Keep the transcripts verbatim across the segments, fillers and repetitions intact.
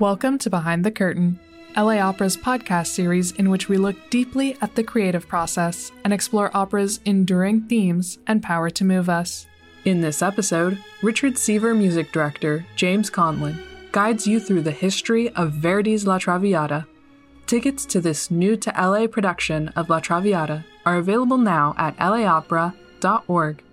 Welcome to Behind the Curtain, L A Opera's podcast series in which we look deeply at the creative process and explore opera's enduring themes and power to move us. In this episode, Richard Seaver music director James Conlon guides you through the history of Verdi's La Traviata. Tickets to this new to L A production of La Traviata are available now at L A opera dot org.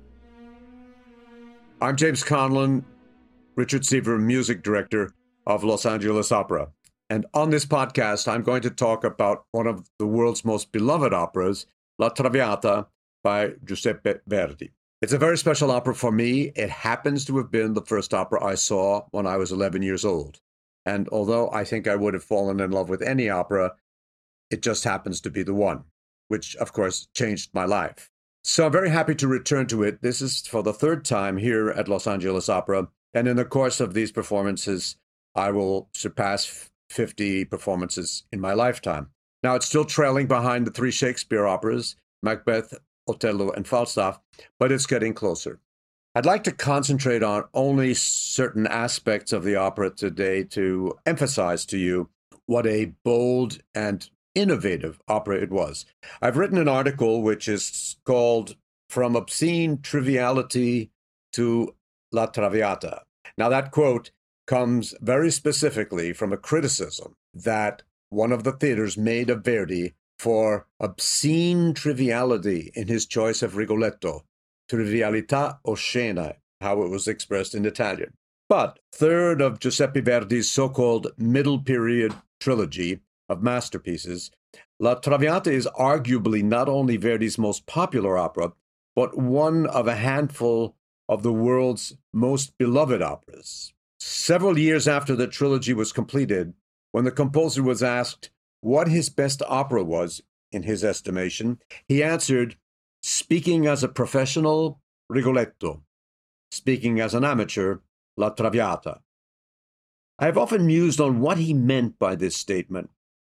I'm James Conlon, Richard Seaver music director of Los Angeles Opera. And on this podcast, I'm going to talk about one of the world's most beloved operas, La Traviata by Giuseppe Verdi. It's a very special opera for me. It happens to have been the first opera I saw when I was eleven years old. And although I think I would have fallen in love with any opera, it just happens to be the one, which, of course, changed my life. So I'm very happy to return to it. This is for the third time here at Los Angeles Opera. And in the course of these performances, I will surpass fifty performances in my lifetime. Now, it's still trailing behind the three Shakespeare operas, Macbeth, Otello, and Falstaff, but it's getting closer. I'd like to concentrate on only certain aspects of the opera today to emphasize to you what a bold and innovative opera it was. I've written an article which is called From Obscene Triviality to La Traviata. Now, that quote comes very specifically from a criticism that one of the theaters made of Verdi for obscene triviality in his choice of Rigoletto, trivialità oscena, how it was expressed in Italian. But third of Giuseppe Verdi's so-called middle period trilogy of masterpieces, La Traviata is arguably not only Verdi's most popular opera, but one of a handful of the world's most beloved operas. Several years after the trilogy was completed, when the composer was asked what his best opera was, in his estimation, he answered, speaking as a professional, Rigoletto. Speaking as an amateur, La Traviata. I have often mused on what he meant by this statement.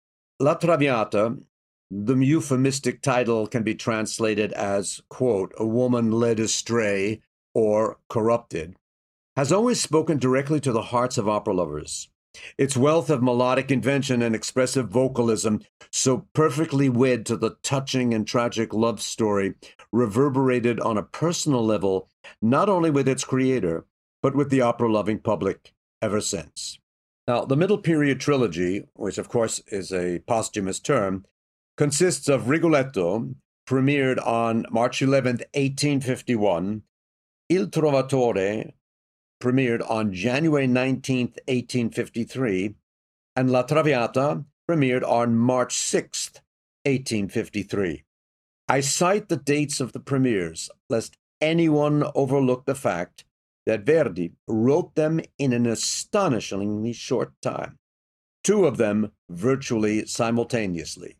La Traviata, the euphemistic title can be translated as, quote, a woman led astray or corrupted, has always spoken directly to the hearts of opera lovers. Its wealth of melodic invention and expressive vocalism, so perfectly wed to the touching and tragic love story, reverberated on a personal level, not only with its creator, but with the opera-loving public ever since. Now, the Middle Period Trilogy, which of course is a posthumous term, consists of Rigoletto, premiered on March eleventh, eighteen fifty-one, Il Trovatore, premiered on January nineteenth, eighteen fifty-three, and La Traviata, premiered on March sixth, eighteen fifty-three. I cite the dates of the premieres, lest anyone overlook the fact that Verdi wrote them in an astonishingly short time, two of them virtually simultaneously.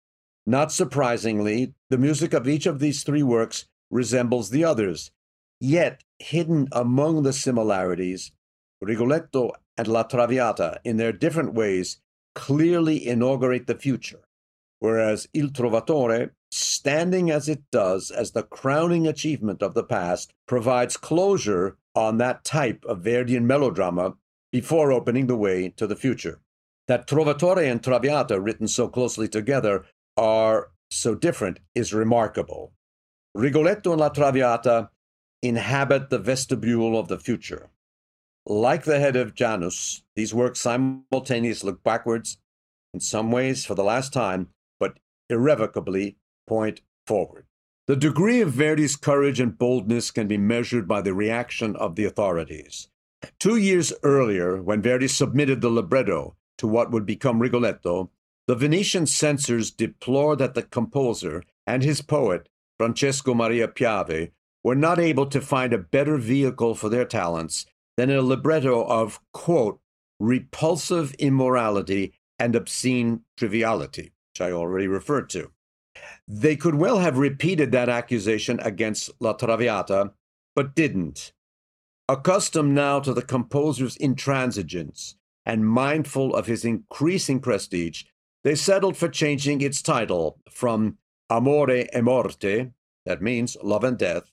Not surprisingly, the music of each of these three works resembles the others, yet hidden among the similarities, Rigoletto and La Traviata, in their different ways, clearly inaugurate the future, whereas Il Trovatore, standing as it does as the crowning achievement of the past, provides closure on that type of Verdian melodrama before opening the way to the future. That Trovatore and Traviata, written so closely together, are so different is remarkable. Rigoletto and La Traviata inhabit the vestibule of the future. Like the head of Janus, these works simultaneously look backwards, in some ways for the last time, but irrevocably point forward. The degree of Verdi's courage and boldness can be measured by the reaction of the authorities. Two years earlier, when Verdi submitted the libretto to what would become Rigoletto, the Venetian censors deplored that the composer and his poet, Francesco Maria Piave, were not able to find a better vehicle for their talents than a libretto of, quote, repulsive immorality and obscene triviality, which I already referred to. They could well have repeated that accusation against La Traviata, but didn't. Accustomed now to the composer's intransigence and mindful of his increasing prestige, they settled for changing its title from Amore e Morte, that means love and death,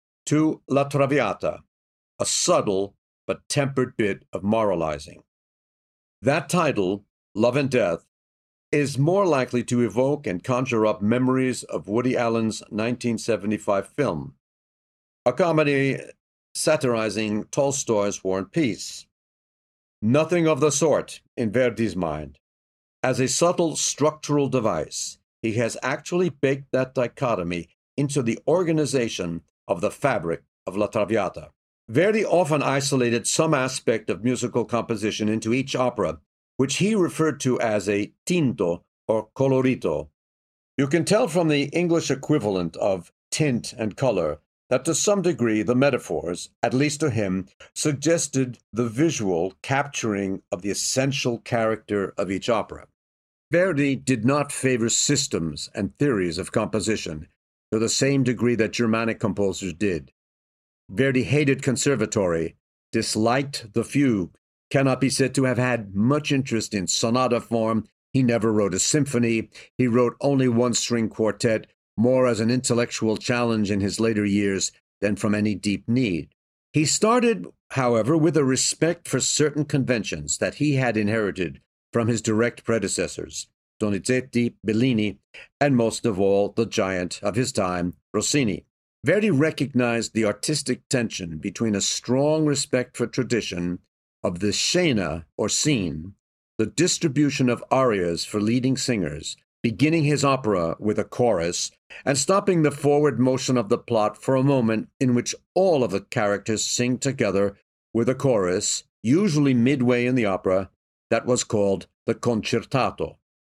to La Traviata, a subtle but tempered bit of moralizing. That title, Love and Death, is more likely to evoke and conjure up memories of Woody Allen's nineteen seventy-five film, a comedy satirizing Tolstoy's War and Peace. Nothing of the sort in Verdi's mind. As a subtle structural device, he has actually baked that dichotomy into the organization of the fabric of La Traviata. Verdi often isolated some aspect of musical composition into each opera, which he referred to as a tinto or colorito. You can tell from the English equivalent of tint and color that to some degree the metaphors, at least to him, suggested the visual capturing of the essential character of each opera. Verdi did not favor systems and theories of composition to the same degree that Germanic composers did. Verdi hated conservatory, disliked the fugue, cannot be said to have had much interest in sonata form. He never wrote a symphony. He wrote only one string quartet, more as an intellectual challenge in his later years than from any deep need. He started, however, with a respect for certain conventions that he had inherited from his direct predecessors, Donizetti, Bellini, and most of all, the giant of his time, Rossini. Verdi recognized the artistic tension between a strong respect for tradition of the scena, or scene, the distribution of arias for leading singers, beginning his opera with a chorus, and stopping the forward motion of the plot for a moment in which all of the characters sing together with a chorus, usually midway in the opera, that was called the concertato.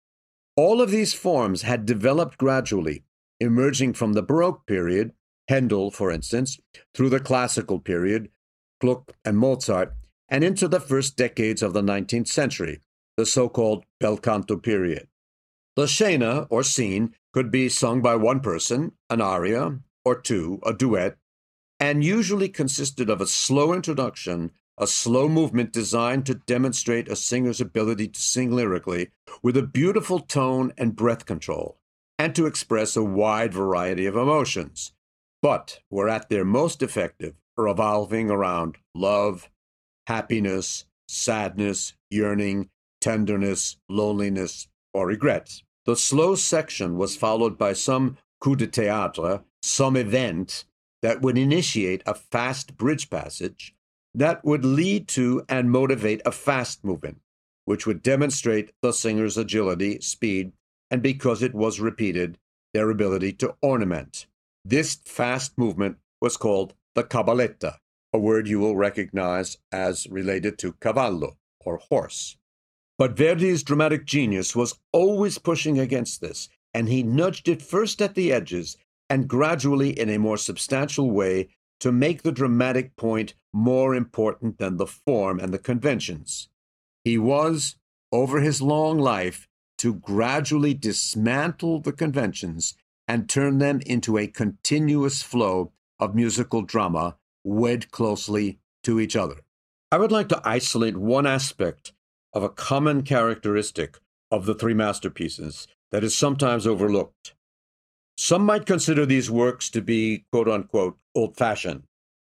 All of these forms had developed gradually, emerging from the Baroque period, Handel, for instance, through the classical period, Gluck and Mozart, and into the first decades of the nineteenth century, the so-called bel canto period. The scena, or scene, could be sung by one person, an aria, or two, a duet, and usually consisted of a slow introduction, a slow movement designed to demonstrate a singer's ability to sing lyrically with a beautiful tone and breath control, and to express a wide variety of emotions, but were at their most effective revolving around love, happiness, sadness, yearning, tenderness, loneliness, or regret. The slow section was followed by some coup de théâtre, some event that would initiate a fast bridge passage that would lead to and motivate a fast movement, which would demonstrate the singer's agility, speed, and because it was repeated, their ability to ornament. This fast movement was called the cabaletta, a word you will recognize as related to cavallo, or horse. But Verdi's dramatic genius was always pushing against this, and he nudged it first at the edges and gradually in a more substantial way to make the dramatic point more important than the form and the conventions. He was, over his long life, to gradually dismantle the conventions and turn them into a continuous flow of musical drama wed closely to each other. I would like to isolate one aspect of a common characteristic of the three masterpieces that is sometimes overlooked. Some might consider these works to be, quote-unquote, old-fashioned.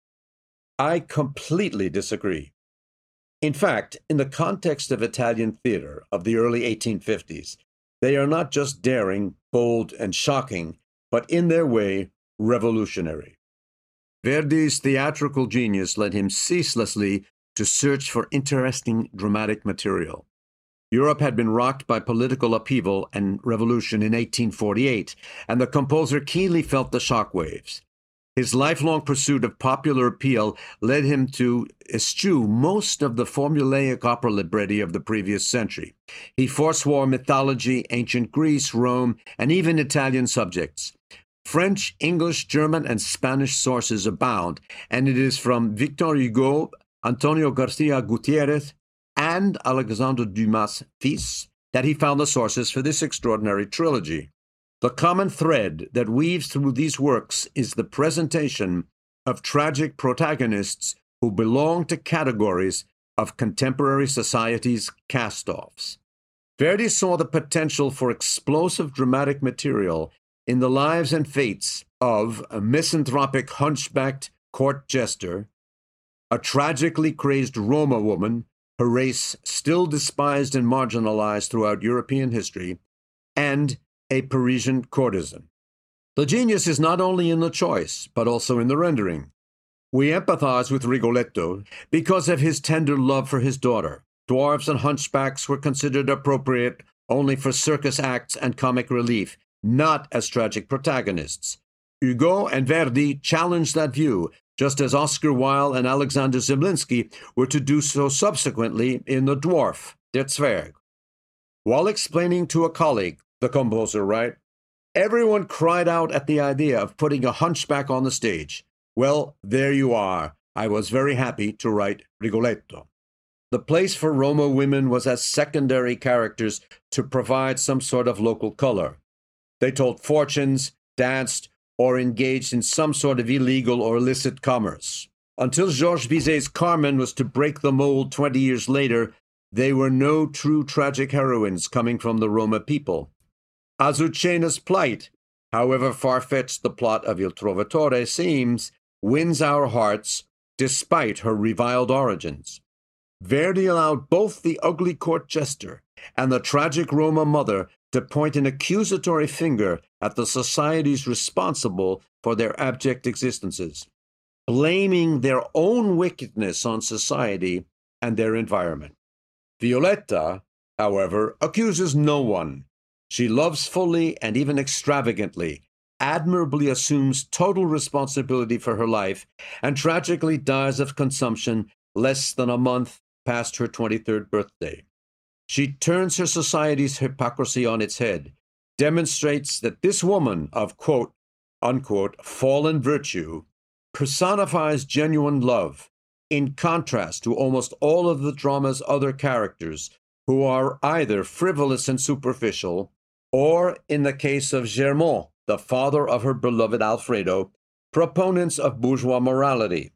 I completely disagree. In fact, in the context of Italian theater of the early eighteen fifties, they are not just daring, bold, and shocking, but in their way, revolutionary. Verdi's theatrical genius led him ceaselessly to search for interesting dramatic material. Europe had been rocked by political upheaval and revolution in eighteen forty-eight, and the composer keenly felt the shockwaves. His lifelong pursuit of popular appeal led him to eschew most of the formulaic opera libretti of the previous century. He forswore mythology, ancient Greece, Rome, and even Italian subjects. French, English, German, and Spanish sources abound, and it is from Victor Hugo, Antonio Garcia Gutierrez, and Alexandre Dumas fils that he found the sources for this extraordinary trilogy. The common thread that weaves through these works is the presentation of tragic protagonists who belong to categories of contemporary society's cast-offs. Verdi saw the potential for explosive dramatic material in the lives and fates of a misanthropic hunchbacked court jester, a tragically crazed Roma woman her race still despised and marginalized throughout European history, and a Parisian courtesan. The genius is not only in the choice, but also in the rendering. We empathize with Rigoletto because of his tender love for his daughter. Dwarves and hunchbacks were considered appropriate only for circus acts and comic relief, not as tragic protagonists. Hugo and Verdi challenged that view, just as Oscar Wilde and Alexander Zemlinsky were to do so subsequently in The Dwarf, Der Zwerg. While explaining to a colleague, the composer writes, "Everyone cried out at the idea of putting a hunchback on the stage. Well, there you are. I was very happy to write Rigoletto." The place for Roma women was as secondary characters to provide some sort of local color. They told fortunes, danced, or engaged in some sort of illegal or illicit commerce. Until Georges Bizet's Carmen was to break the mold twenty years later, they were no true tragic heroines coming from the Roma people. Azucena's plight, however far-fetched the plot of Il Trovatore seems, wins our hearts despite her reviled origins. Verdi allowed both the ugly court jester and the tragic Roma mother to point an accusatory finger at the societies responsible for their abject existences, blaming their own wickedness on society and their environment. Violetta, however, accuses no one. She loves fully and even extravagantly, admirably assumes total responsibility for her life, and tragically dies of consumption less than a month past her twenty-third birthday. She turns her society's hypocrisy on its head, demonstrates that this woman of quote, unquote, fallen virtue personifies genuine love, in contrast to almost all of the drama's other characters who are either frivolous and superficial, or, in the case of Germont, the father of her beloved Alfredo, proponents of bourgeois morality.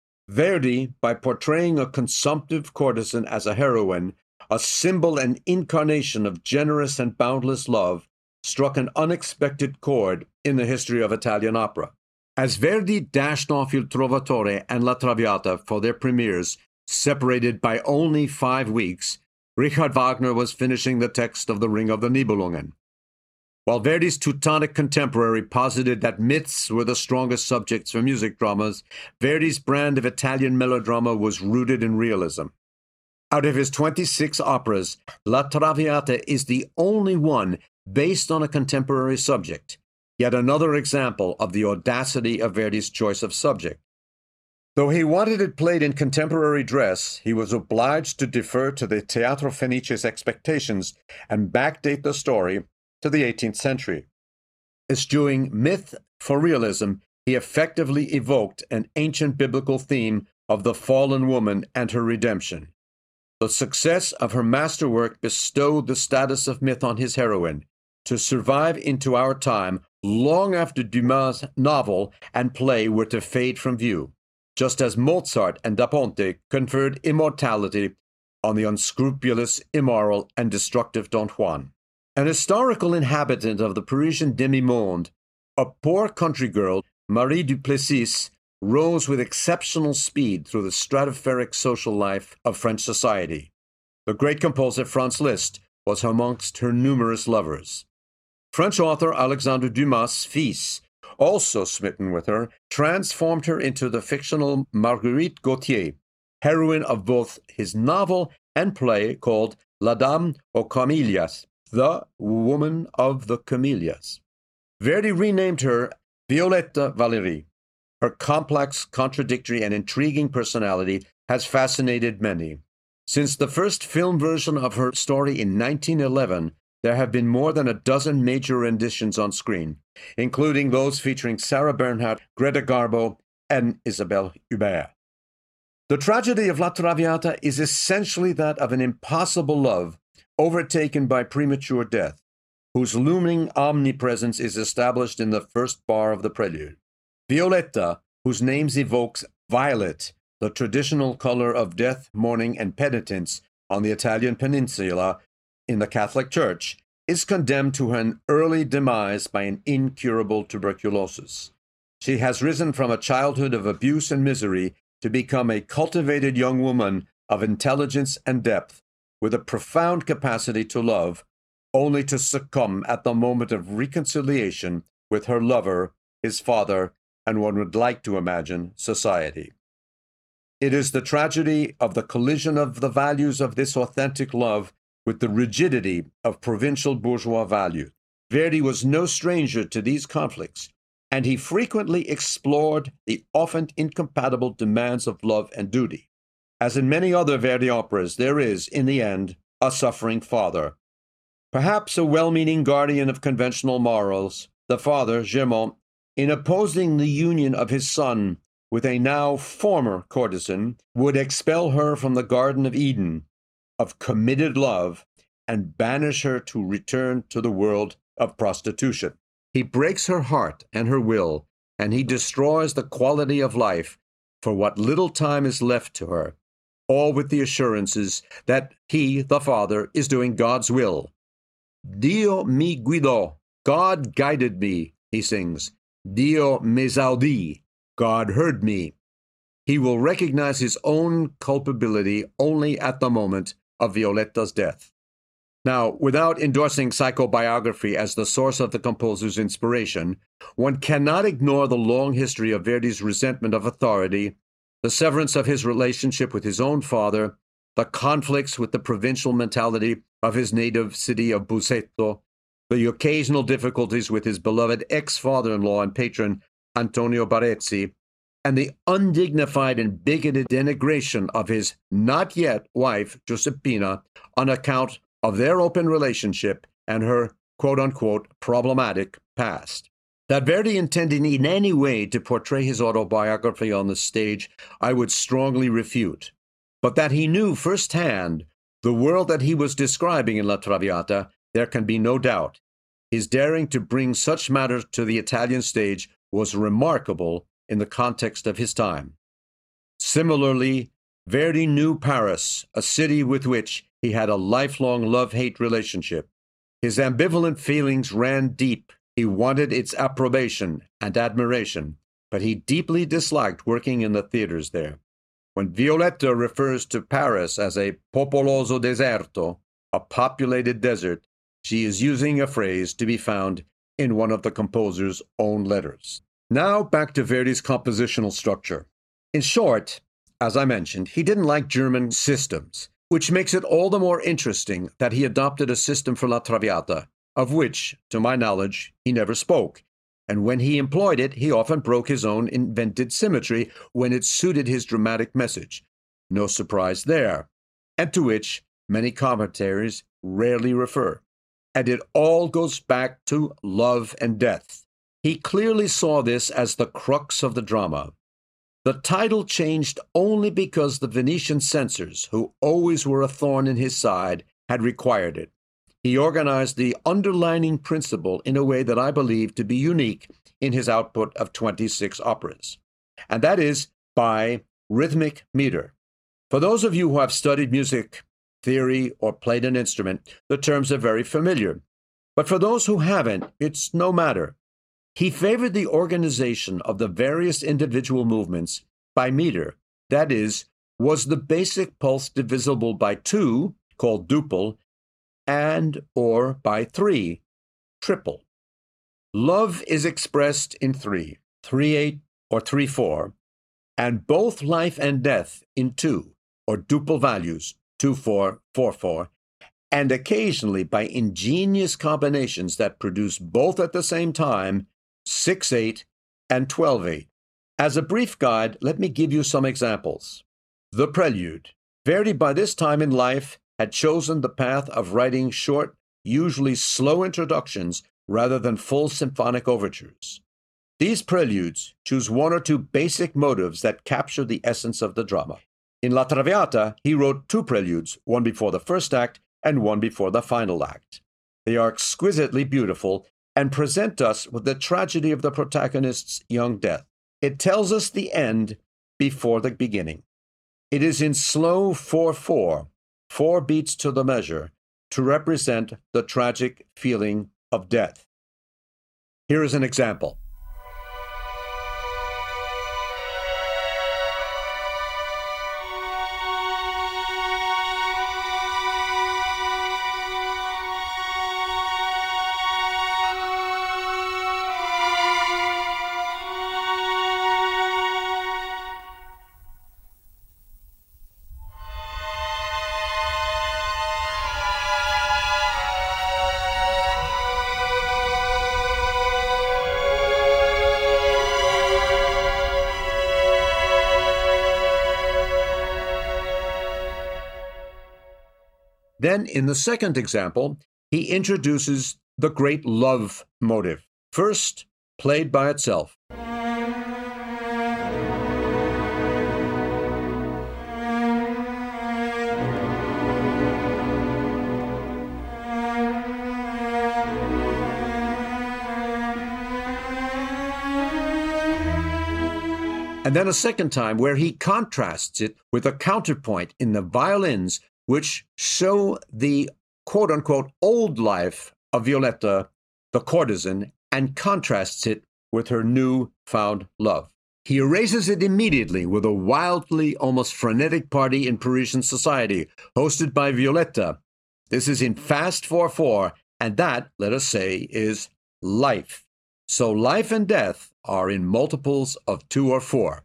Verdi, by portraying a consumptive courtesan as a heroine, a symbol and incarnation of generous and boundless love, struck an unexpected chord in the history of Italian opera. As Verdi dashed off Il Trovatore and La Traviata for their premieres, separated by only five weeks, Richard Wagner was finishing the text of The Ring of the Nibelungen. While Verdi's Teutonic contemporary posited that myths were the strongest subjects for music dramas, Verdi's brand of Italian melodrama was rooted in realism. Out of his twenty-six operas, La Traviata is the only one based on a contemporary subject, yet another example of the audacity of Verdi's choice of subject. Though he wanted it played in contemporary dress, he was obliged to defer to the Teatro Fenice's expectations and backdate the story to the eighteenth century. Eschewing myth for realism, he effectively evoked an ancient biblical theme of the fallen woman and her redemption. The success of her masterwork bestowed the status of myth on his heroine, to survive into our time long after Dumas' novel and play were to fade from view, just as Mozart and Da Ponte conferred immortality on the unscrupulous, immoral, and destructive Don Juan. An historical inhabitant of the Parisian demi-monde, a poor country girl, Marie Duplessis, rose with exceptional speed through the stratospheric social life of French society. The great composer Franz Liszt was amongst her numerous lovers. French author Alexandre Dumas' fils, also smitten with her, transformed her into the fictional Marguerite Gautier, heroine of both his novel and play called La Dame aux Camélias, the Woman of the Camellias. Verdi renamed her Violetta Valérie. Her complex, contradictory, and intriguing personality has fascinated many. Since the first film version of her story in nineteen eleven, there have been more than a dozen major renditions on screen, including those featuring Sarah Bernhardt, Greta Garbo, and Isabelle Huppert. The tragedy of La Traviata is essentially that of an impossible love overtaken by premature death, whose looming omnipresence is established in the first bar of the prelude. Violetta, whose name evokes violet, the traditional color of death, mourning, and penitence on the Italian peninsula in the Catholic Church, is condemned to an early demise by an incurable tuberculosis. She has risen from a childhood of abuse and misery to become a cultivated young woman of intelligence and depth, with a profound capacity to love, only to succumb at the moment of reconciliation with her lover, his father, and one would like to imagine, society. It is the tragedy of the collision of the values of this authentic love with the rigidity of provincial bourgeois value. Verdi was no stranger to these conflicts, and he frequently explored the often incompatible demands of love and duty. As in many other Verdi operas, there is, in the end, a suffering father. Perhaps a well-meaning guardian of conventional morals, the father, Germont, in opposing the union of his son with a now former courtesan, would expel her from the Garden of Eden, of committed love, and banish her to return to the world of prostitution. He breaks her heart and her will, and he destroys the quality of life for what little time is left to her, all with the assurances that he, the father, is doing God's will. Dio mi guidò, God guided me, he sings. Dio m'esaudì, God heard me. He will recognize his own culpability only at the moment of Violetta's death. Now, without endorsing psychobiography as the source of the composer's inspiration, one cannot ignore the long history of Verdi's resentment of authority, the severance of his relationship with his own father, the conflicts with the provincial mentality of his native city of Busseto, the occasional difficulties with his beloved ex-father-in-law and patron Antonio Barezzi, and the undignified and bigoted denigration of his not-yet wife, Giuseppina, on account of their open relationship and her quote-unquote problematic past. That Verdi intended in any way to portray his autobiography on the stage, I would strongly refute. But that he knew firsthand the world that he was describing in La Traviata, there can be no doubt. His daring to bring such matters to the Italian stage was remarkable in the context of his time. Similarly, Verdi knew Paris, a city with which he had a lifelong love-hate relationship. His ambivalent feelings ran deep. He wanted its approbation and admiration, but he deeply disliked working in the theaters there. When Violetta refers to Paris as a popoloso deserto, a populated desert, she is using a phrase to be found in one of the composer's own letters. Now back to Verdi's compositional structure. In short, as I mentioned, he didn't like German systems, which makes it all the more interesting that he adopted a system for La Traviata, of which, to my knowledge, he never spoke. And when he employed it, he often broke his own invented symmetry when it suited his dramatic message. No surprise there, and to which many commentaries rarely refer. And it all goes back to love and death. He clearly saw this as the crux of the drama. The title changed only because the Venetian censors, who always were a thorn in his side, had required it. He organized the underlining principle in a way that I believe to be unique in his output of twenty-six operas, and that is by rhythmic meter. For those of you who have studied music theory or played an instrument, the terms are very familiar. But for those who haven't, it's no matter. He favored the organization of the various individual movements by meter. That is, was the basic pulse divisible by two, called duple, and or by three, triple. Love is expressed in three, three eight or three four, and both life and death in two, or duple values, two four, four four, and occasionally by ingenious combinations that produce both at the same time, six eight and twelve eight. As a brief guide, let me give you some examples. The Prelude. Verdi, by this time in life, had chosen the path of writing short, usually slow introductions rather than full symphonic overtures. These preludes choose one or two basic motives that capture the essence of the drama. In La Traviata, he wrote two preludes, one before the first act and one before the final act. They are exquisitely beautiful and present us with the tragedy of the protagonist's young death. It tells us the end before the beginning. It is in slow four four, four beats to the measure, to represent the tragic feeling of death. Here is an example. Then, in the second example, he introduces the great love motive, first played by itself. And then a second time where he contrasts it with a counterpoint in the violins, which show the quote-unquote old life of Violetta, the courtesan, and contrasts it with her new-found love. He erases it immediately with a wildly, almost frenetic party in Parisian society, hosted by Violetta. This is in Fast four four, and that, let us say, is life. So life and death are in multiples of two or four.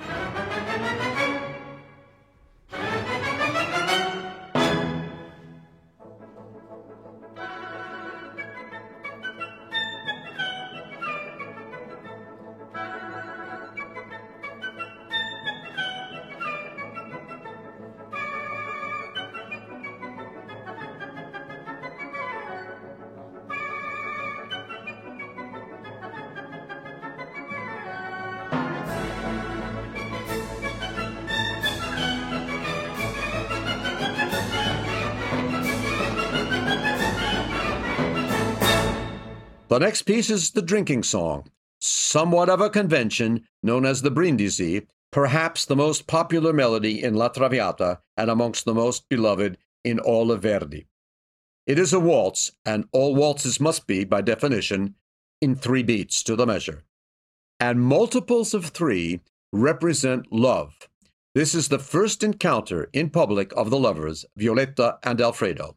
The next piece is the drinking song, somewhat of a convention known as the Brindisi, perhaps the most popular melody in La Traviata and amongst the most beloved in all of Verdi. It is a waltz, and all waltzes must be, by definition, in three beats to the measure. And multiples of three represent love. This is the first encounter in public of the lovers, Violetta and Alfredo.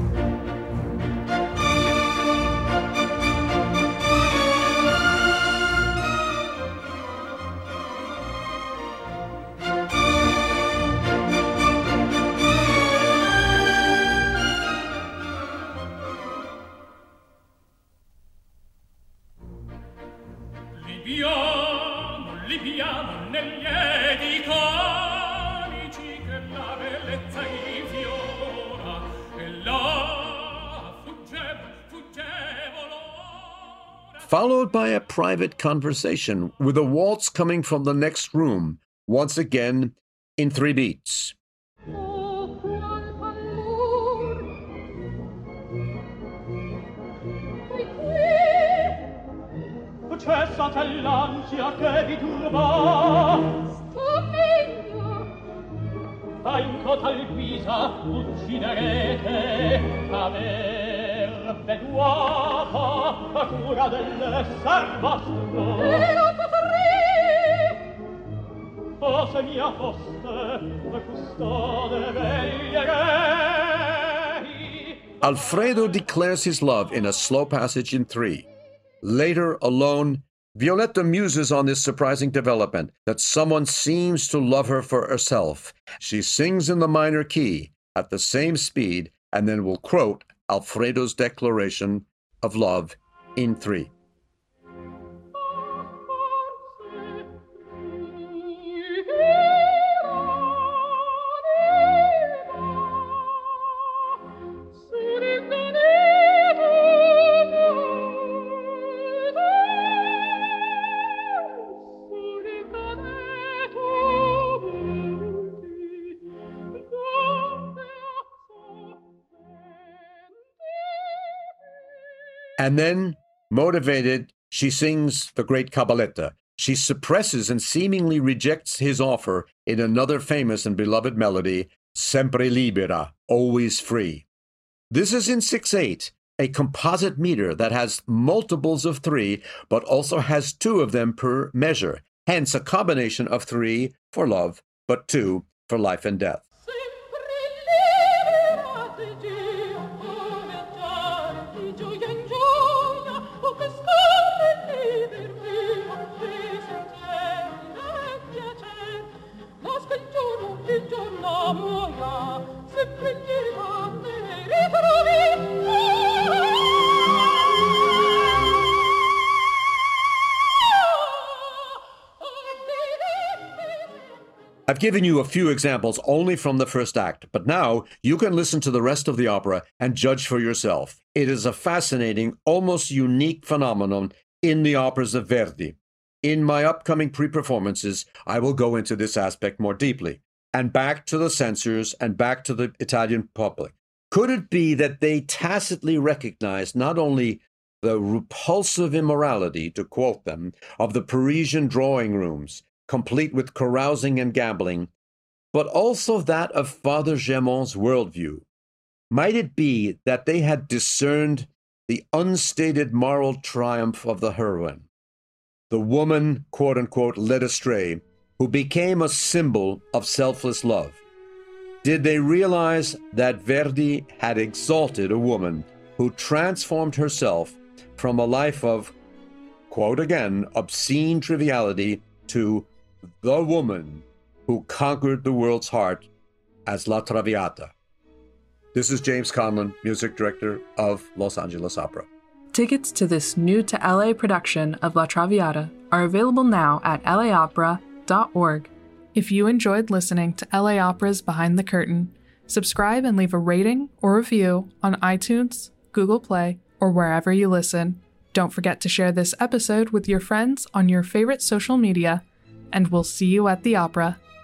Followed by a private conversation with a waltz coming from the next room, once again in three beats. Alfredo declares his love in a slow passage in three. Later, alone, Violetta muses on this surprising development that someone seems to love her for herself. She sings in the minor key at the same speed and then will quote Alfredo's declaration of love in three. And then, motivated, she sings the great Cabaletta. She suppresses and seemingly rejects his offer in another famous and beloved melody, Sempre Libera, Always Free. This is in six eight, a composite meter that has multiples of three, but also has two of them per measure, hence a combination of three for love, but two for life and death. I've given you a few examples only from the first act, but now you can listen to the rest of the opera and judge for yourself. It is a fascinating, almost unique phenomenon in the operas of Verdi. In my upcoming pre-performances, I will go into this aspect more deeply. And back to the censors and back to the Italian public. Could it be that they tacitly recognized not only the repulsive immorality, to quote them, of the Parisian drawing rooms, complete with carousing and gambling, but also that of Father Germain's worldview? Might it be that they had discerned the unstated moral triumph of the heroine, the woman, quote-unquote, led astray, who became a symbol of selfless love? Did they realize that Verdi had exalted a woman who transformed herself from a life of, quote again, obscene triviality to the woman who conquered the world's heart as La Traviata? This is James Conlon, music director of Los Angeles Opera. Tickets to this new to L A production of La Traviata are available now at L A opera dot org. If you enjoyed listening to L A Opera's Behind the Curtain, subscribe and leave a rating or review on iTunes, Google Play, or wherever you listen. Don't forget to share this episode with your friends on your favorite social media, and we'll see you at the opera.